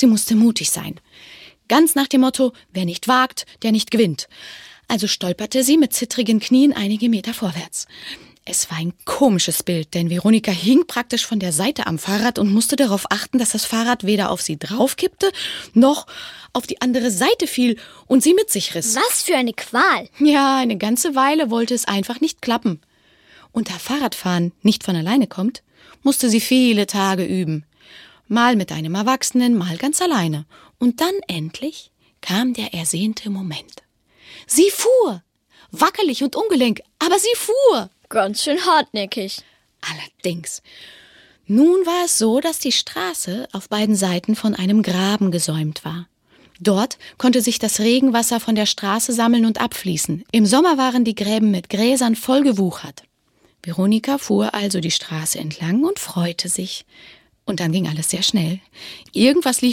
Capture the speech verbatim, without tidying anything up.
Sie musste mutig sein. Ganz nach dem Motto, wer nicht wagt, der nicht gewinnt. Also stolperte sie mit zittrigen Knien einige Meter vorwärts. Es war ein komisches Bild, denn Veronika hing praktisch von der Seite am Fahrrad und musste darauf achten, dass das Fahrrad weder auf sie draufkippte, noch auf die andere Seite fiel und sie mit sich riss. Was für eine Qual! Ja, eine ganze Weile wollte es einfach nicht klappen. Und da Fahrradfahren nicht von alleine kommt, musste sie viele Tage üben. Mal mit einem Erwachsenen, mal ganz alleine. Und dann endlich kam der ersehnte Moment. Sie fuhr! Wackelig und ungelenk, aber sie fuhr! Ganz schön hartnäckig. Allerdings. Nun war es so, dass die Straße auf beiden Seiten von einem Graben gesäumt war. Dort konnte sich das Regenwasser von der Straße sammeln und abfließen. Im Sommer waren die Gräben mit Gräsern voll gewuchert. Veronika fuhr also die Straße entlang und freute sich. Und dann ging alles sehr schnell. Irgendwas lief